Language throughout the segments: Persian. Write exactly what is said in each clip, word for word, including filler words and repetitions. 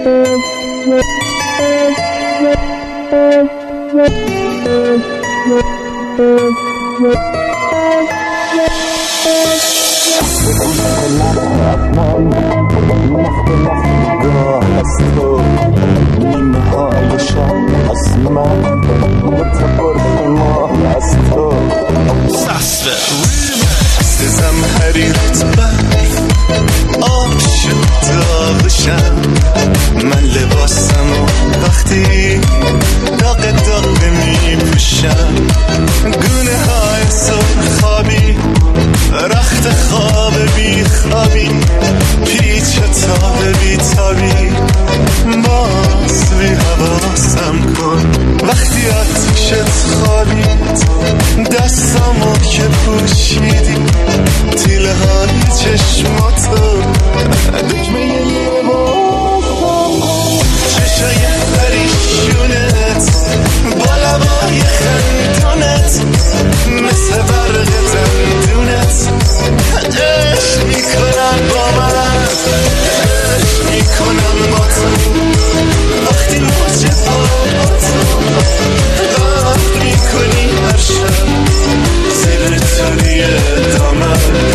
دزم حریرت برف عاشق داغشم من لباسم و وقتی داغ داغ می پوشم گونه های سرخابی رخت خواب بی خوابی پیچ تاب بی تابی باز بی حواسم کن وقتی آتیشت خوابید دستامو که پوشیدی تیله های چشماتو دکمه لباسم چشای پریشونت با لبای خندونت مثل برق دندونت عشق میکنم با من عشق میکنم با تو وقتی موج پاتو غرق میکنی هر شب زیر توری دامن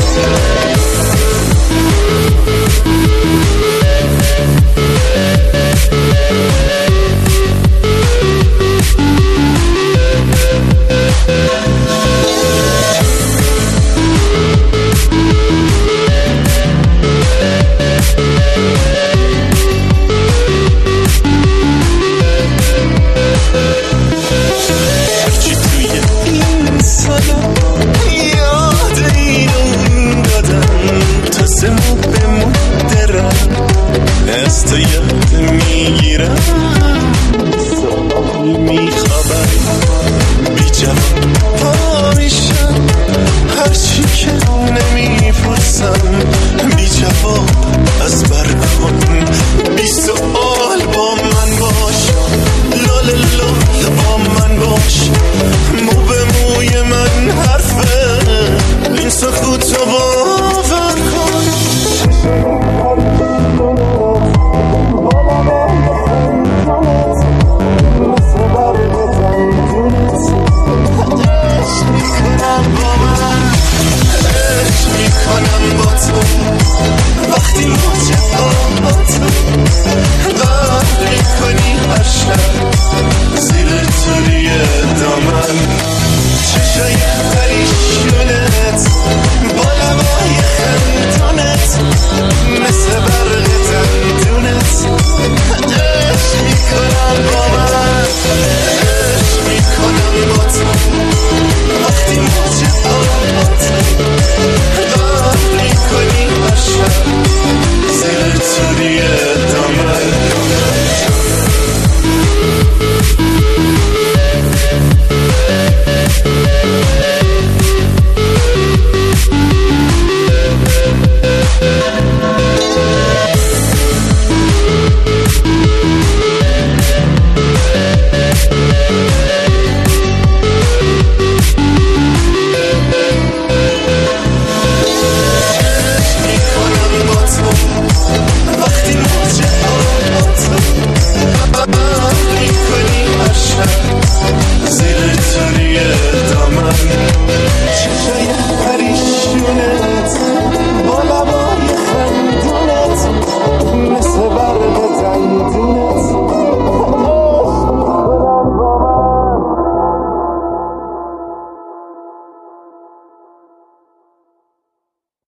هرچی توی این سالا یاد اینو دادم تازه مو به مو درم از تو یاد میگیرم سالی میخوابم بی جواب پا میشم هرچی که نمیپرسم بی جواب از برکن بی سؤال با من باش لال لال با من باش مو به موی من حرفه این سکوتو باور کن عشق میکنم با من عشق میکنم با تو وقتی موج با تو غرق میکنی هر شب زیر توری دامن چشای